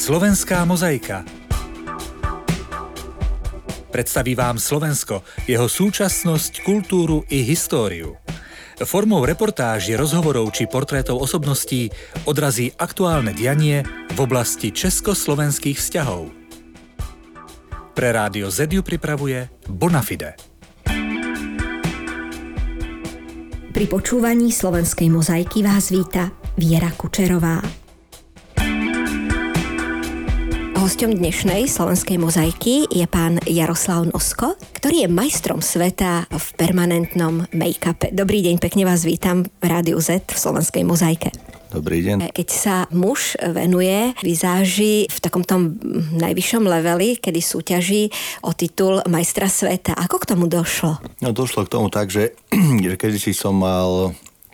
Slovenská mozaika. Predstaví vám Slovensko, jeho súčasnosť, kultúru i históriu. Formou reportáží, rozhovorov či portrétov osobností odrazí aktuálne dianie v oblasti československých vzťahov. Pre Rádio Z ju pripravuje Bonafide. Pri počúvaní Slovenskej mozaiky vás víta Viera Kučerová. Hosťom dnešnej Slovenskej mozaiky je pán Jaroslav Nosko, ktorý je majstrom sveta v permanentnom make-upe. Dobrý deň, pekne vás vítam v Rádiu Z v Slovenskej mozaike. Dobrý deň. Keď sa muž venuje vizáži v takomto najvyššom leveli, kedy súťaží o titul majstra sveta, ako k tomu došlo? No došlo k tomu tak, že kedysi som mal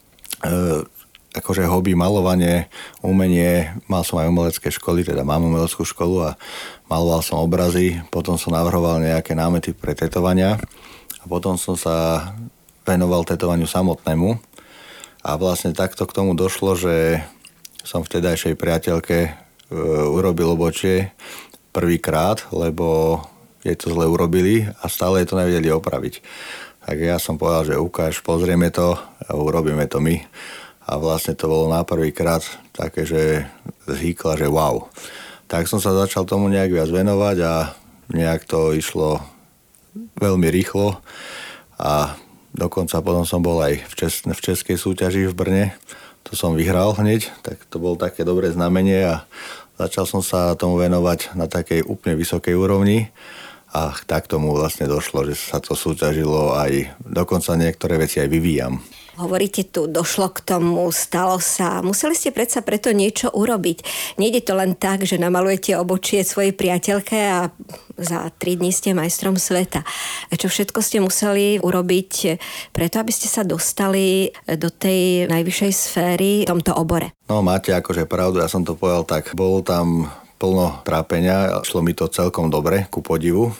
akože hobby, malovanie, umenie, mal som aj umelecké školy, teda mám umeleckú školu a maloval som obrazy, potom som navrhoval nejaké námety pre tetovania a potom som sa venoval tetovaniu samotnému a vlastne takto k tomu došlo, že som vtedajšej priateľke urobil obočie prvýkrát, lebo jej to zle urobili a stále to nevedeli opraviť. Tak ja som povedal, že ukáž, pozrieme to a urobíme to my. A vlastne to bolo na prvýkrát také, že zhýkla, že wow. Tak som sa začal tomu nejak viac venovať a nejak to išlo veľmi rýchlo a dokonca potom som bol aj v českej súťaži v Brne. To som vyhral hneď, tak to bolo také dobré znamenie a začal som sa tomu venovať na takej úplne vysokej úrovni a tak tomu vlastne došlo, že sa to súťažilo aj dokonca niektoré veci aj vyvíjam. Hovoríte tu, došlo k tomu, stalo sa. Museli ste predsa preto niečo urobiť. Nejde to len tak, že namalujete obočie svojej priateľke a za 3 dní ste majstrom sveta. Čo všetko ste museli urobiť preto, aby ste sa dostali do tej najvyššej sféry v tomto obore? No máte akože pravdu, ja som to povedal tak. Bolo tam plno trápenia, šlo mi to celkom dobre, ku podivu.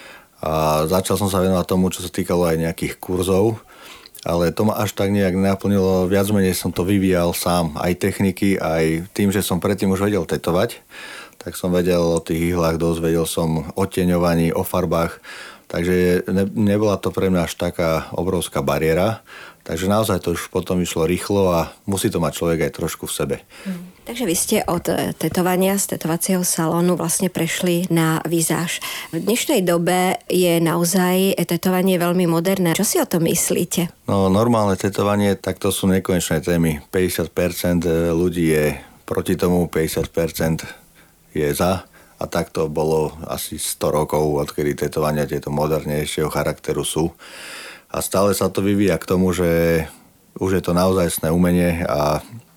A začal som sa venovať tomu, čo sa týkalo aj nejakých kurzov. Ale to ma až tak nejak naplnilo, viac menej som to vyvíjal sám, aj techniky, aj tým, že som predtým už vedel tetovať, tak som vedel o tých ihlách dosť, vedel som o tieňovaní, o farbách, takže nebola to pre mňa až taká obrovská bariéra, takže naozaj to už potom išlo rýchlo a musí to mať človek aj trošku v sebe. Takže vy ste od tetovania z tetovacieho salónu vlastne prešli na vizáž. V dnešnej dobe je naozaj tetovanie veľmi moderné. Čo si o tom myslíte? No normálne tetovanie, tak to sú nekonečné témy. 50% ľudí je proti tomu, 50% je za. A tak to bolo asi 100 rokov, odkedy tetovania tieto modernejšieho charakteru sú. A stále sa to vyvíja k tomu, že už je to naozajstné umenie a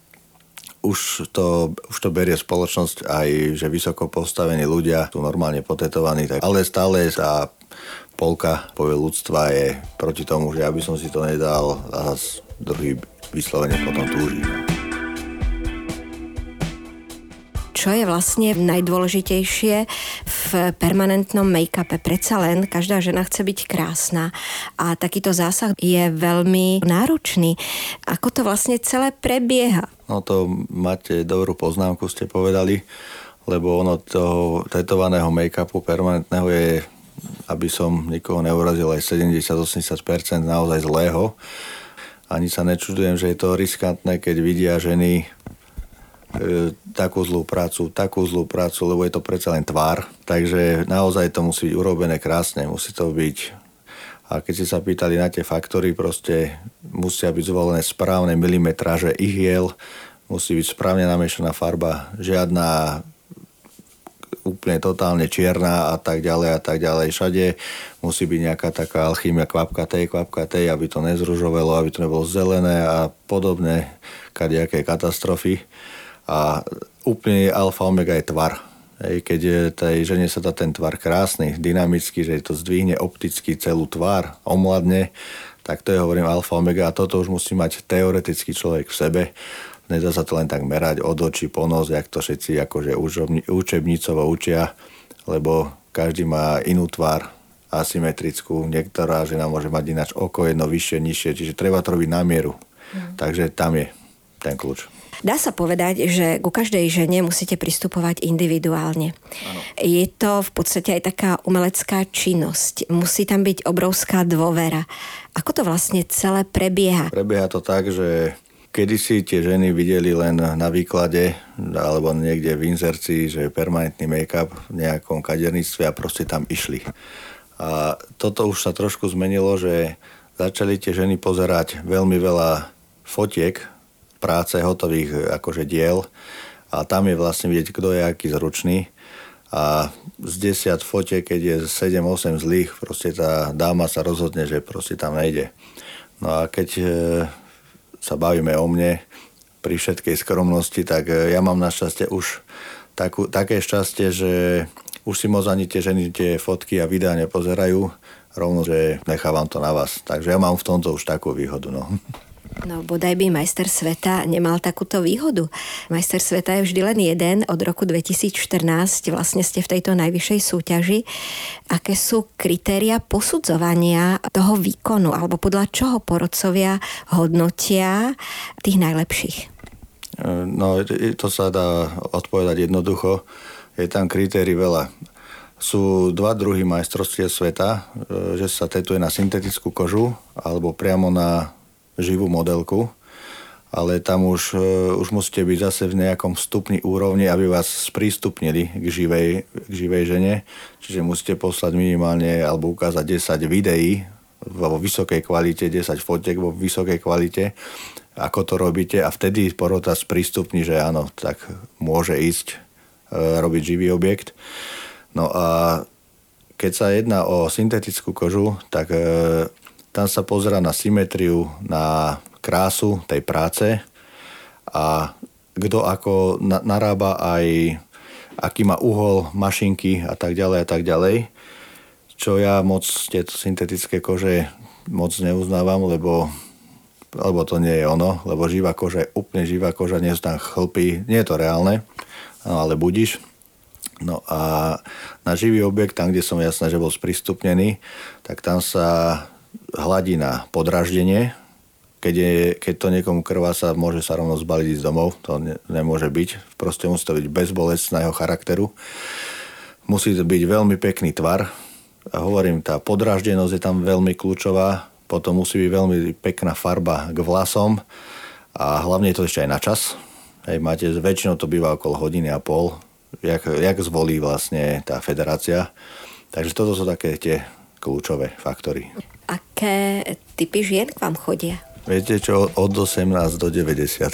už to berie spoločnosť aj, že vysoko postavení ľudia sú normálne potetovaní, ale stále sa polka ľudstva je proti tomu, že ja by som si to nedal a druhý vyslovene potom túži. Čo je vlastne najdôležitejšie v permanentnom make-upe? Predsa len každá žena chce byť krásna a takýto zásah je veľmi náročný. Ako to vlastne celé prebieha? No to máte dobrú poznámku, ste povedali, lebo ono toho tetovaného make-upu permanentného je, aby som nikoho neurazil, aj 70-80% naozaj zlého. Ani sa nečudujem, že je to riskantné, keď vidia ženy takú zlú prácu, lebo je to predsa len tvár. Takže naozaj to musí byť urobené krásne, musí to byť. A keď si sa pýtali na tie faktory, proste musia byť zvolené správne milimetráže ihiel, musí byť správne namiešaná farba, žiadna úplne totálne čierna a tak ďalej. Všade musí byť nejaká taká alchýmia kvapka tej, aby to nezružovelo, aby to nebolo zelené a podobné kadejaké katastrofy. A úplne alfa omega je tvar. Keď tej žene sa dá ten tvar krásny, dynamický, že to zdvihne opticky celú tvár, omladne, tak to je, hovorím, alfa omega a toto už musí mať teoretický človek v sebe. Nedá sa to len tak merať od očí po nos, jak to všetci akože učebnicovo učia, lebo každý má inú tvár, asymetrickú, niektorá žena môže mať ináč oko jedno vyššie, nižšie, čiže treba to robiť na mieru. Takže tam je ten kľúč. Dá sa povedať, že ku každej žene musíte pristupovať individuálne. Ano. Je to v podstate aj taká umelecká činnosť. Musí tam byť obrovská dôvera. Ako to vlastne celé prebieha? Prebieha to tak, že kedysi tie ženy videli len na výklade alebo niekde v inzercii, že permanentný make-up v nejakom kaderníctve a proste tam išli. A toto už sa trošku zmenilo, že začali tie ženy pozerať veľmi veľa fotiek, práce hotových akože diel a tam je vlastne vidieť, kto je aký zručný. A z 10 fotiek, keď je 7-8 zlých, proste tá dáma sa rozhodne, že proste tam nejde. No a keď sa bavíme o mne pri všetkej skromnosti, tak ja mám našťastie už také šťastie, že už si moc ani tie ženy tie fotky a videá nepozerajú, rovno, že nechávam to na vás. Takže ja mám v tomto už takú výhodu. No bodaj by majster sveta nemal takúto výhodu. Majster sveta je vždy len jeden od roku 2014, vlastne ste v tejto najvyššej súťaži. Aké sú kritéria posudzovania toho výkonu, alebo podľa čoho porodcovia hodnotia tých najlepších? No, to sa dá odpovedať jednoducho. Je tam kritérií veľa. Sú 2 druhy majstrovstiev sveta, že sa tetuje na syntetickú kožu alebo priamo na živú modelku, ale tam už musíte byť zase v nejakom stupni úrovni, aby vás sprístupnili k živej žene. Čiže musíte poslať minimálne alebo ukázať 10 videí vo vysokej kvalite, 10 fotiek vo vysokej kvalite, ako to robíte a vtedy porota sprístupní, že áno, tak môže ísť robiť živý objekt. No a keď sa jedná o syntetickú kožu, tak tam sa pozerá na symetriu, na krásu tej práce a kto ako narába aj aký má uhol mašinky a tak ďalej. Čo ja moc tieto syntetické kože moc neuznávam, lebo to nie je ono, lebo živá koža je úplne živá koža, nie sú tam chlpy, nie je to reálne, ale budíš. No a na živý objekt, tam, kde som jasné, že bol sprístupnený, tak tam sa hladí na podráždenie. Keď to niekomu krváca, môže sa rovno zbaliť ísť domov. To nemôže byť. Proste musí to byť bezbolestného charakteru. Musí to byť veľmi pekný tvar. A hovorím, tá podráždenosť je tam veľmi kľúčová. Potom musí byť veľmi pekná farba k vlasom. A hlavne je to ešte aj na čas. Väčšinou to býva okolo hodiny a pol. Jak zvolí vlastne tá federácia. Takže toto sú také tie kľúčové faktory. Aké typy žien k vám chodia? Viete čo, od 18 do 90.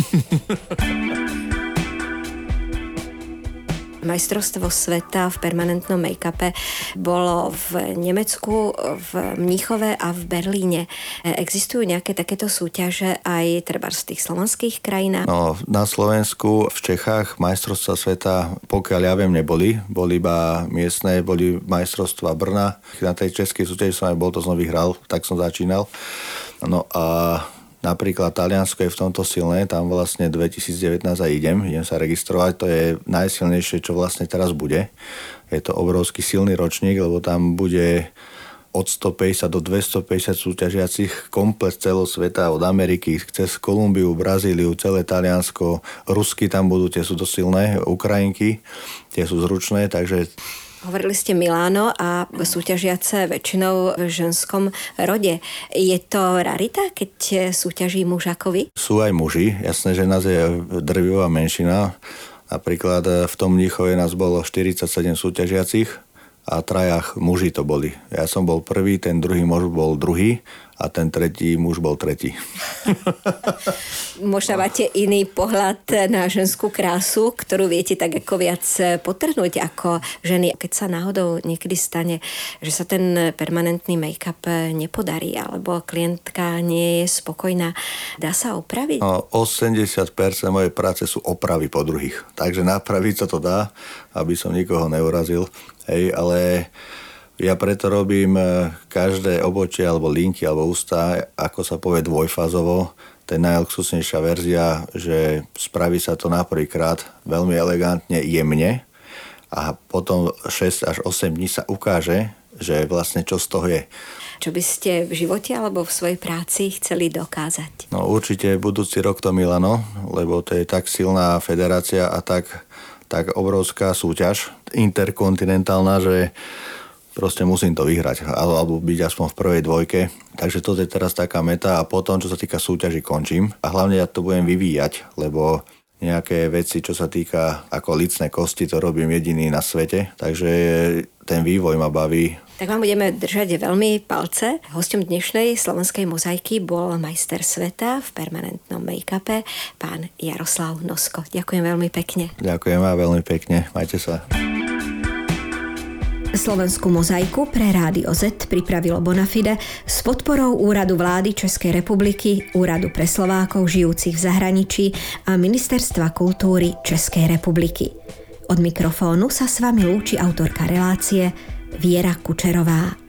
Majstrovstvo sveta v permanentnom make-upe bolo v Nemecku, v Mníchove a v Berlíne. Existujú nejaké takéto súťaže aj treba z tých slovanských krajín? No, na Slovensku, v Čechách majstrovstva sveta, pokiaľ ja viem, neboli. Boli iba miestne, boli majstrovstva Brna. Na tej českej súťaži som aj bol, to som vyhral, tak som začínal. No a napríklad Taliansko je v tomto silné, tam vlastne 2019 aj idem sa registrovať, to je najsilnejšie, čo vlastne teraz bude. Je to obrovský silný ročník, lebo tam bude od 150 do 250 súťažiacich komplet celého sveta, od Ameriky, cez Kolumbiu, Brazíliu, celé Taliansko, Rusky tam budú, tie sú to silné, Ukrajinky, tie sú zručné, takže... Hovorili ste Miláno a súťažiace väčšinou v ženskom rode. Je to rarita, keď súťaží muž ako vy? Sú aj muži, jasné, že nás je drvivá menšina. Napríklad v tom Mníchove nás bolo 47 súťažiacich a 3 muži to boli. Ja som bol prvý, ten druhý muž bol druhý a ten tretí muž bol tretí. Možno máte iný pohľad na ženskú krásu, ktorú viete tak ako viac potrhnúť ako ženy. Keď sa náhodou niekedy stane, že sa ten permanentný make-up nepodarí alebo klientka nie je spokojná, dá sa opraviť? No, 80% mojej práce sú opravy po druhých. Takže napraviť sa to dá, aby som nikoho neurazil. Hej, ale ja preto robím každé obočie alebo linky alebo ústa, ako sa povie, dvojfázovo. To je najluxusnejšia verzia, že spraví sa to na prvýkrát veľmi elegantne, jemne a potom 6 až 8 dní sa ukáže, že vlastne čo z toho je. Čo by ste v živote alebo v svojej práci chceli dokázať? No určite budúci rok to Milano, lebo to je tak silná federácia a tak obrovská súťaž interkontinentálna, že proste musím to vyhrať, alebo byť aspoň v prvej dvojke. Takže toto je teraz taká meta a potom, čo sa týka súťaží, končím. A hlavne ja to budem vyvíjať, lebo nejaké veci, čo sa týka ako lícne kosti, to robím jediný na svete. Takže ten vývoj ma baví. Tak vám budeme držať veľmi palce. Hosťom dnešnej slovenskej mozaiky bol majster sveta v permanentnom make-upe, pán Jaroslav Nosko. Ďakujem veľmi pekne. Ďakujem vám veľmi pekne. Majte sa. Slovenskú mozaiku pre Rádio Z pripravilo Bonafide s podporou Úradu vlády Českej republiky, Úradu pre Slovákov žijúcich v zahraničí a Ministerstva kultúry Českej republiky. Od mikrofónu sa s vami lúči autorka relácie Viera Kučerová.